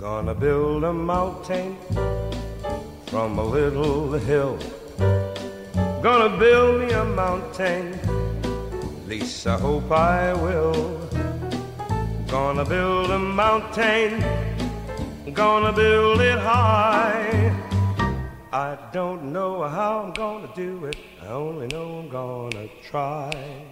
Gonna build a mountain from a little hill. Gonna build me a mountain, at least I hope I will. Gonna build a mountain, gonna build it high. I don't know how I'm gonna do it, I only know I'm gonna try.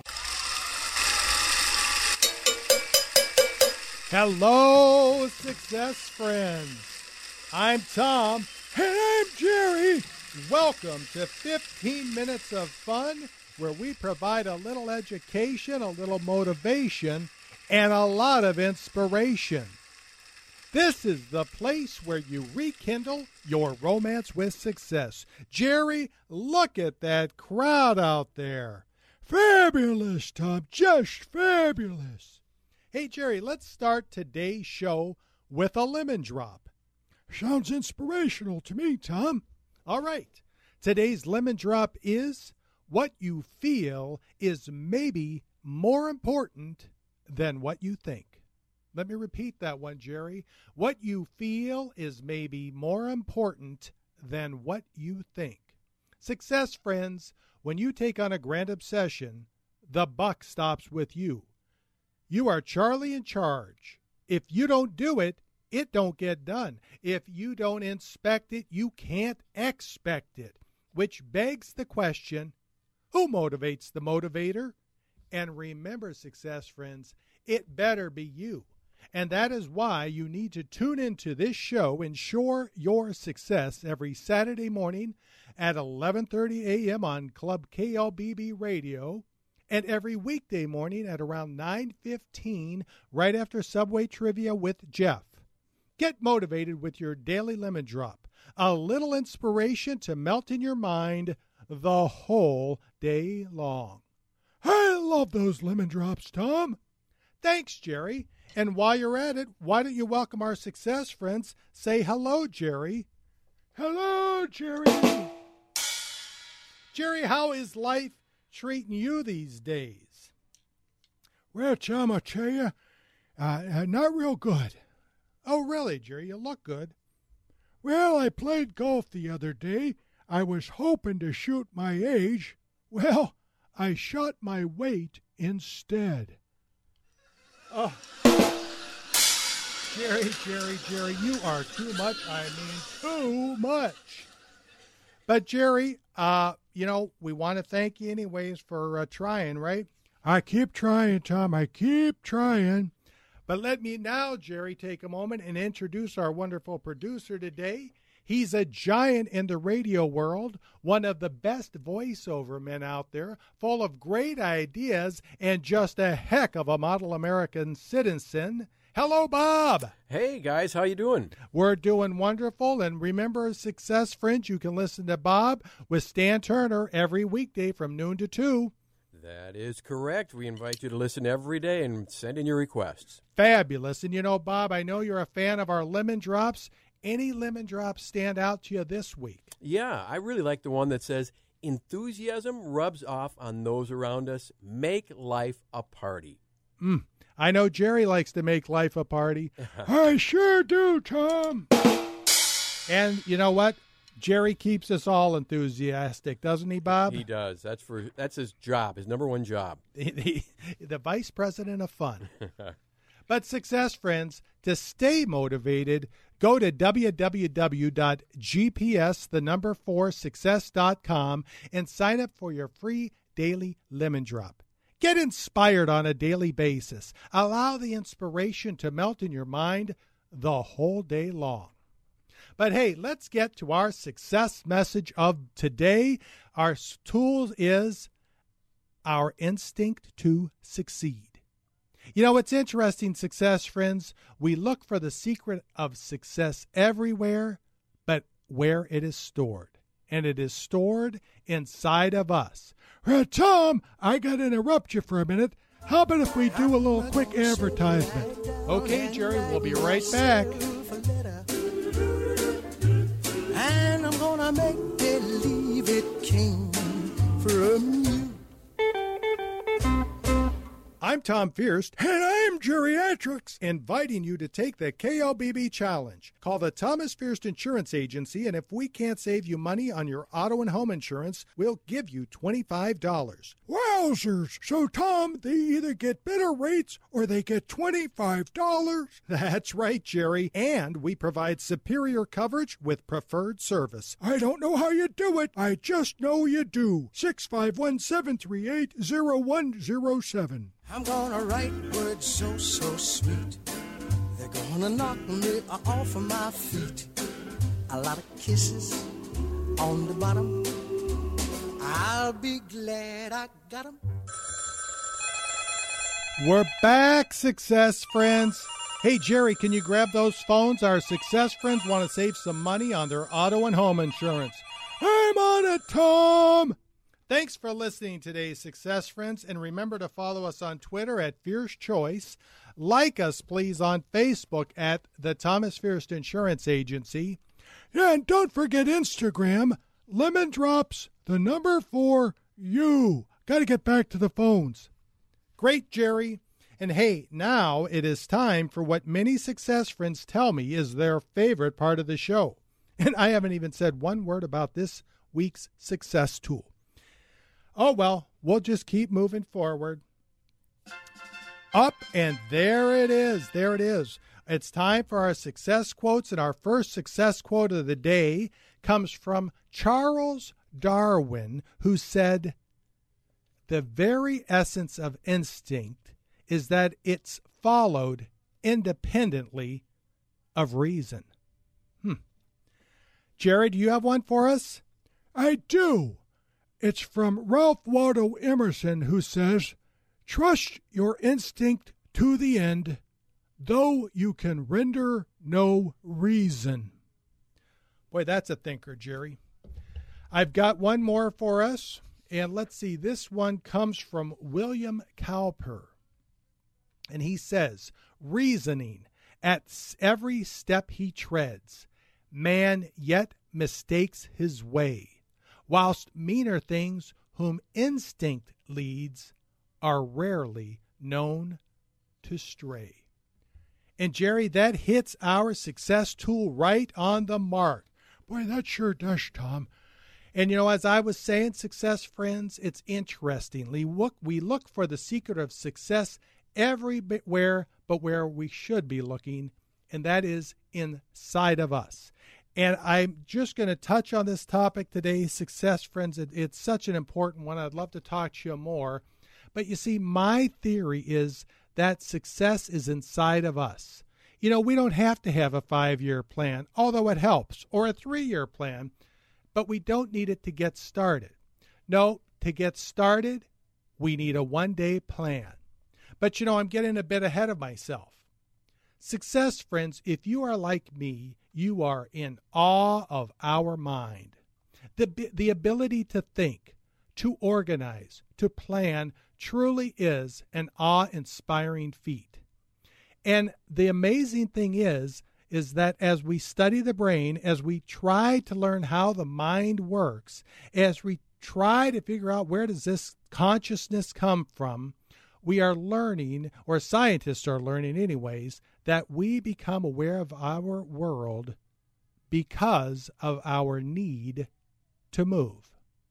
Hello, success friends. I'm Tom. And I'm Jerry. Welcome to 15 Minutes of Fun, where we provide a little education, a little motivation, and a lot of inspiration. This is the place where you rekindle your romance with success. Jerry, look at that crowd out there. Fabulous, Tom, just fabulous. Hey, Jerry, let's start today's show with a lemon drop. Sounds inspirational to me, Tom. All right. Today's lemon drop is what you feel is maybe more important than what you think. Let me repeat that one, Jerry. What you feel is maybe more important than what you think. Success, friends, when you take on a grand obsession, the buck stops with you. You are Charlie in charge. If you don't do it, it don't get done. If you don't inspect it, you can't expect it. Which begs the question, who motivates the motivator? And remember, success friends, it better be you. And that is why you need to tune into this show, Ensure Your Success, every Saturday morning at 11:30 a.m. on Club KLBB Radio, and every weekday morning at around 9:15, right after Subway Trivia with Jeff. Get motivated with your daily lemon drop, a little inspiration to melt in your mind the whole day long. I love those lemon drops, Tom. Thanks, Jerry. And while you're at it, why don't you welcome our success friends? Say hello, Jerry. Hello, Jerry. Jerry, how is life treating you these days? Well, Tom, I'll tell you, not real good. Oh, really, Jerry? You look good. Well, I played golf the other day. I was hoping to shoot my age. Well, I shot my weight instead. Oh, Jerry, you are too much. I mean, too much. But, Jerry, we want to thank you anyways for trying, right? I keep trying, Tom. I keep trying. But let me now, Jerry, take a moment and introduce our wonderful producer today. He's a giant in the radio world, one of the best voiceover men out there, full of great ideas and just a heck of a model American citizen. Hello, Bob. Hey, guys. How you doing? We're doing wonderful. And remember, success friends, you can listen to Bob with Stan Turner every weekday from noon to 2. That is correct. We invite you to listen every day and send in your requests. Fabulous. And Bob, I know you're a fan of our lemon drops. Any lemon drops stand out to you this week? Yeah, I really like the one that says, enthusiasm rubs off on those around us. Make life a party. I know Jerry likes to make life a party. I sure do, Tom. And you know what? Jerry keeps us all enthusiastic, doesn't he, Bob? He does. That's his job, his number one job. The vice president of fun. But success, friends, to stay motivated, go to www.gps4success.com and sign up for your free daily lemon drop. Get inspired on a daily basis. Allow the inspiration to melt in your mind the whole day long. But hey, let's get to our success message of today. Our tool is our instinct to succeed. It's interesting, success friends. We look for the secret of success everywhere, but where it is stored. And it is stored inside of us. Tom, I got to interrupt you for a minute. How about if we do a little quick advertisement? Okay, Jerry, we'll be right back. And I'm gonna make believe it came from you. I'm Tom Fierst, and I'm Geriatrics, inviting you to take the KLBB Challenge. Call the Thomas Fierst Insurance Agency, and if we can't save you money on your auto and home insurance, we'll give you $25. Wowzers! So, Tom, they either get better rates or they get $25? That's right, Jerry, and we provide superior coverage with preferred service. I don't know how you do it. I just know you do. 651-738-0107. I'm gonna write words so, so sweet. They're gonna knock me off of my feet. A lot of kisses on the bottom. I'll be glad I got 'em. We're back, Success Friends. Hey, Jerry, can you grab those phones? Our Success Friends want to save some money on their auto and home insurance. I'm on it, Tom. Thanks for listening today, Success Friends, and remember to follow us on Twitter at Fierce Choice. Like us, please, on Facebook at the Thomas Fierst Insurance Agency. Yeah, and don't forget Instagram, Lemon Drops, the number 4, you. Got to get back to the phones. Great, Jerry. And hey, now it is time for what many Success Friends tell me is their favorite part of the show. And I haven't even said one word about this week's success tool. Oh, well, we'll just keep moving forward. Up, and there it is. There it is. It's time for our success quotes, and our first success quote of the day comes from Charles Darwin, who said, "The very essence of instinct is that it's followed independently of reason." Jerry, do you have one for us? I do. It's from Ralph Waldo Emerson, who says, "Trust your instinct to the end, though you can render no reason." Boy, that's a thinker, Jerry. I've got one more for us, and let's see. This one comes from William Cowper, and he says, "Reasoning at every step he treads, man yet mistakes his way, whilst meaner things whom instinct leads are rarely known to stray." And Jerry, that hits our success tool right on the mark. Boy, that sure does, Tom. And you know, as I was saying, Success Friends, it's interesting. We look for the secret of success everywhere but where we should be looking, and that is inside of us. And I'm just going to touch on this topic today, Success Friends. It's such an important one. I'd love to talk to you more. But you see, my theory is that success is inside of us. You know, we don't have to have a 5-year plan, although it helps, or a 3-year plan, but we don't need it to get started. No, to get started, we need a 1-day plan. But you know, I'm getting a bit ahead of myself. Success Friends, if you are like me, you are in awe of our mind. The ability to think, to organize, to plan truly is an awe-inspiring feat. And the amazing thing is that as we study the brain, as we try to learn how the mind works, as we try to figure out where does this consciousness come from, we are learning, or scientists are learning anyways, that we become aware of our world because of our need to move.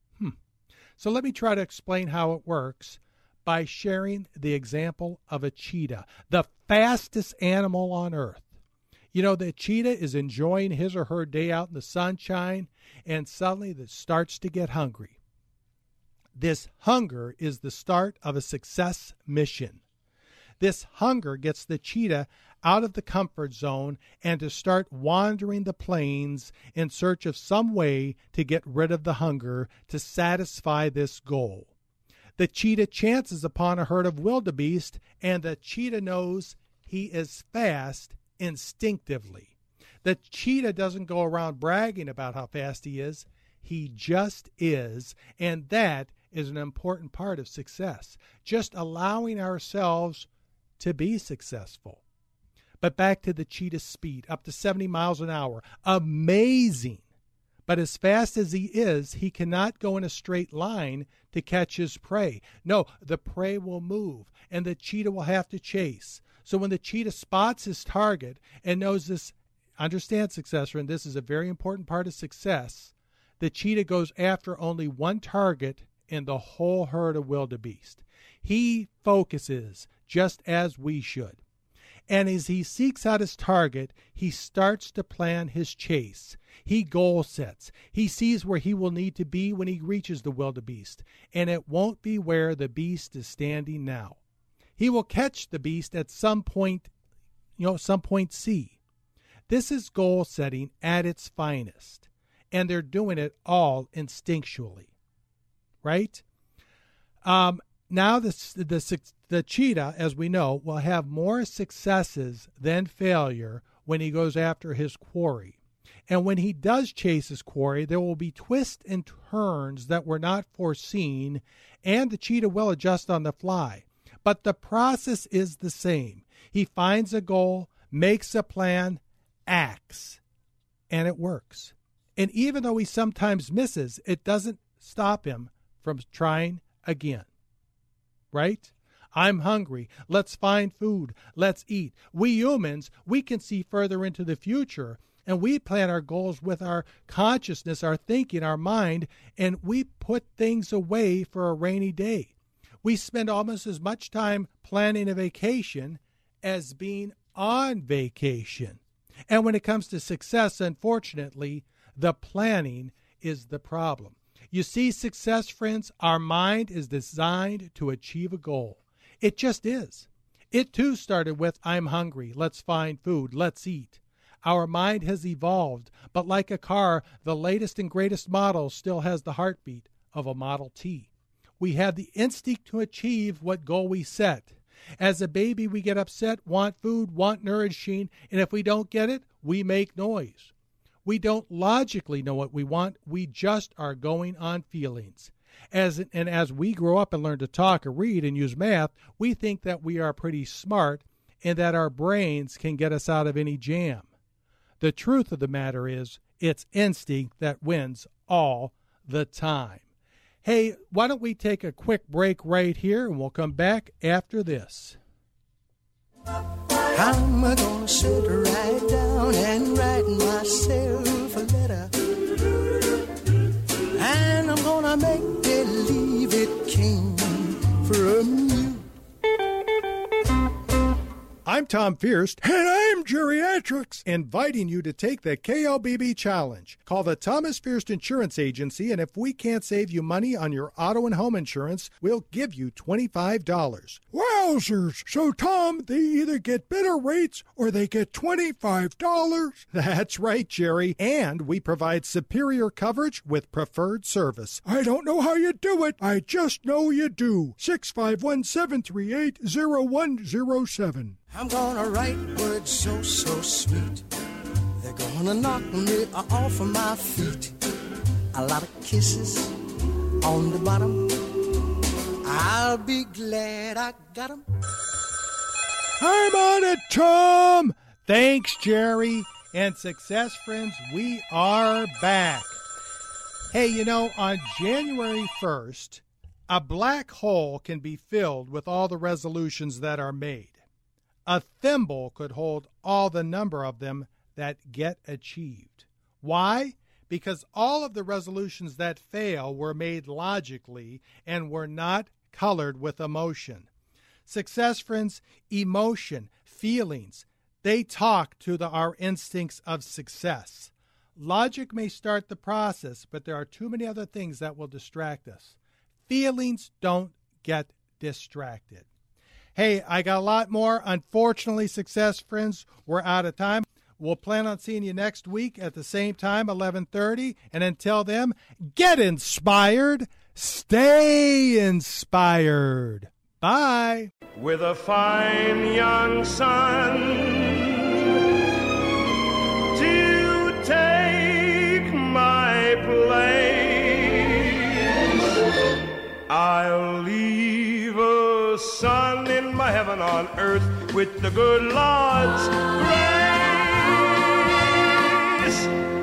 So let me try to explain how it works by sharing the example of a cheetah, the fastest animal on earth. You know, the cheetah is enjoying his or her day out in the sunshine, and suddenly it starts to get hungry. This hunger is the start of a success mission. This hunger gets the cheetah out of the comfort zone and to start wandering the plains in search of some way to get rid of the hunger to satisfy this goal. The cheetah chances upon a herd of wildebeest, and the cheetah knows he is fast instinctively. The cheetah doesn't go around bragging about how fast he is. He just is, and that is an important part of success, just allowing ourselves to be successful. But back to the cheetah's speed, up to 70 miles an hour. Amazing. But as fast as he cannot go in a straight line to catch his prey. No, the prey will move, and the cheetah will have to chase. So when the cheetah spots his target and knows this, understand, success, and this is a very important part of success, the cheetah goes after only one target in the whole herd of wildebeest. He focuses just as we should. And as he seeks out his target, he starts to plan his chase. He goal sets. He sees where he will need to be when he reaches the wildebeest, and it won't be where the beast is standing now. He will catch the beast at some point, some point C. This is goal setting at its finest, and they're doing it all instinctually, right? Now the cheetah, as we know, will have more successes than failure when he goes after his quarry. And when he does chase his quarry, there will be twists and turns that were not foreseen, and the cheetah will adjust on the fly. But the process is the same. He finds a goal, makes a plan, acts, and it works. And even though he sometimes misses, it doesn't stop him from trying again. Right? I'm hungry. Let's find food. Let's eat. We humans, we can see further into the future, and we plan our goals with our consciousness, our thinking, our mind, and we put things away for a rainy day. We spend almost as much time planning a vacation as being on vacation. And when it comes to success, unfortunately, the planning is the problem. You see, success, friends, our mind is designed to achieve a goal. It just is. It too started with, I'm hungry, let's find food, let's eat. Our mind has evolved, but like a car, the latest and greatest model still has the heartbeat of a Model T. We have the instinct to achieve what goal we set. As a baby, we get upset, want food, want nourishing, and if we don't get it, we make noise. We don't logically know what we want. We just are going on feelings. As we grow up and learn to talk or read and use math, we think that we are pretty smart and that our brains can get us out of any jam. The truth of the matter is, it's instinct that wins all the time. Hey, why don't we take a quick break right here, and we'll come back after this. I'm gonna sit right down and write myself a letter, and I'm gonna make believe it came from you. I'm Tom Fierst, and I'm Geriatrics, inviting you to take the KLBB Challenge. Call the Thomas Fierst Insurance Agency, and if we can't save you money on your auto and home insurance, we'll give you $25. Wowzers! So, Tom, they either get better rates or they get $25? That's right, Jerry. And we provide superior coverage with preferred service. I don't know how you do it. I just know you do. 651-738-0107. I'm gonna write words so, so sweet. They're gonna knock me off of my feet. A lot of kisses on the bottom. I'll be glad I got them. I'm on it, Tom. Thanks, Jerry. And success, friends, we are back. Hey, on January 1st, a black hole can be filled with all the resolutions that are made. A thimble could hold all the number of them that get achieved. Why? Because all of the resolutions that fail were made logically and were not colored with emotion. Success, friends, emotion, feelings, they talk to our instincts of success. Logic may start the process, but there are too many other things that will distract us. Feelings don't get distracted. Hey, I got a lot more. Unfortunately, success, friends, we're out of time. We'll plan on seeing you next week at the same time, 11:30. And until then, get inspired. Stay inspired. Bye. With a fine young son to take my place, I'll leave a son in my heaven on earth with the good Lord's grace.